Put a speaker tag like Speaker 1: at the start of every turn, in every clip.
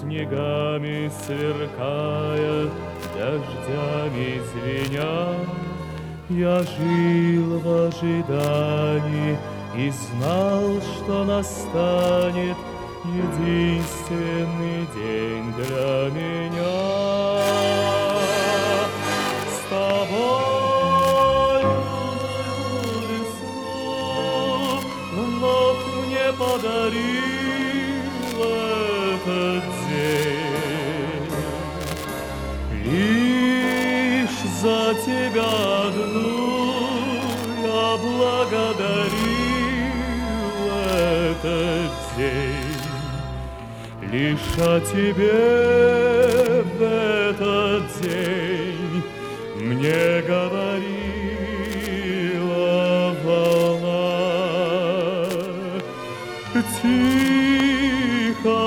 Speaker 1: снегами сверкая, дождями звеня, я жил в ожидании и знал, что настанет единственный день для меня. С тобою весну вновь мне подарил этот день. Лишь за тебя одну я благодарил этот день. Лишь о тебе в этот день мне говорила волна. Тихо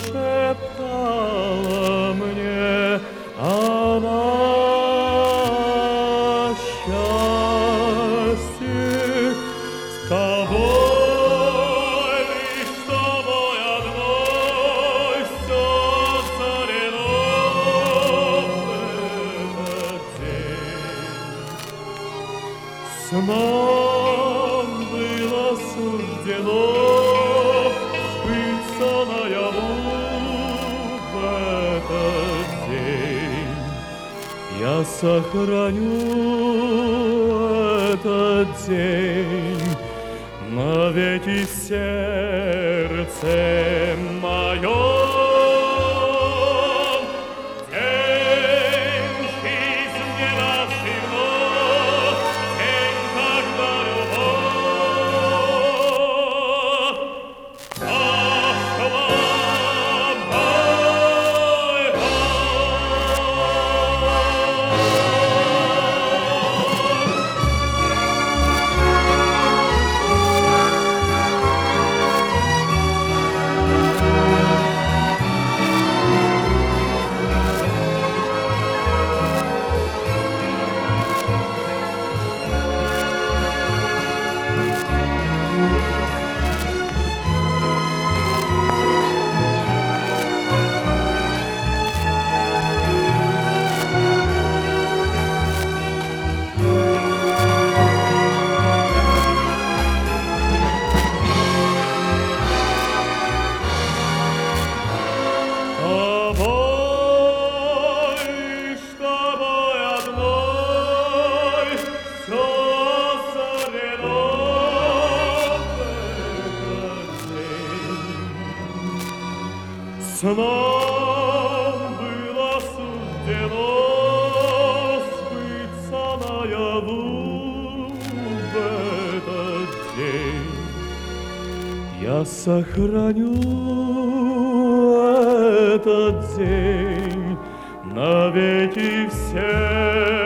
Speaker 1: шептала мне она счастье с тобой, лишь с тобой одной все царено в этот день. С нам было суждено сбыться наяву в этот день. Я сохраню этот день навеки в сердце моем. День жизни нашей вновь, день, когда любовь пошла мной. С нам было суждено сбыться наяву в этот день. Я сохраню этот день навеки все.